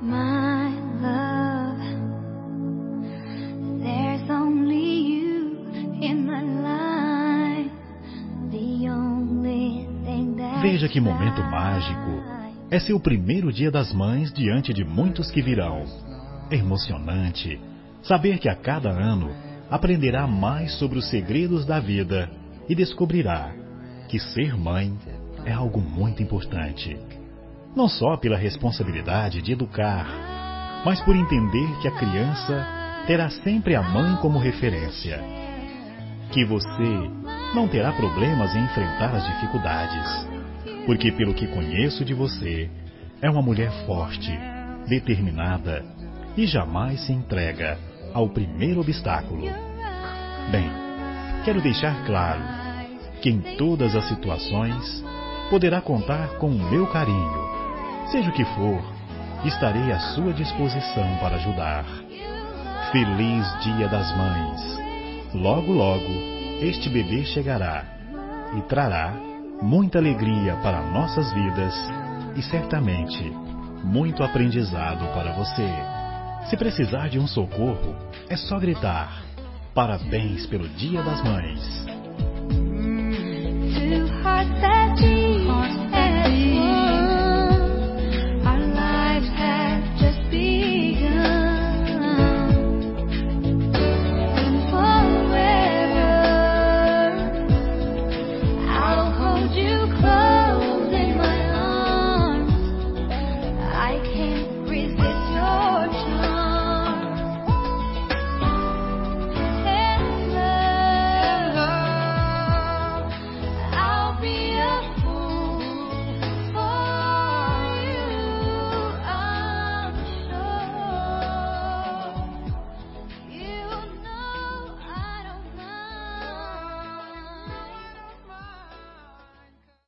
My love, there's only you in my life. The only thing that Veja que momento mágico. É seu primeiro Dia das Mães diante de muitos que virão. É emocionante saber que a cada ano aprenderá mais sobre os segredos da vida e descobrirá que ser mãe é algo muito importante. Não só pela responsabilidade de educar, mas por entender que a criança terá sempre a mãe como referência. Que você não terá problemas em enfrentar as dificuldades, porque pelo que conheço de você, é uma mulher forte, determinada e jamais se entrega ao primeiro obstáculo. Bem, quero deixar claro que em todas as situações poderá contar com o meu carinho. Seja o que for, estarei à sua disposição para ajudar. Feliz Dia das Mães! Logo, logo, este bebê chegará e trará muita alegria para nossas vidas e certamente muito aprendizado para você. Se precisar de um socorro, é só gritar: parabéns pelo Dia das Mães!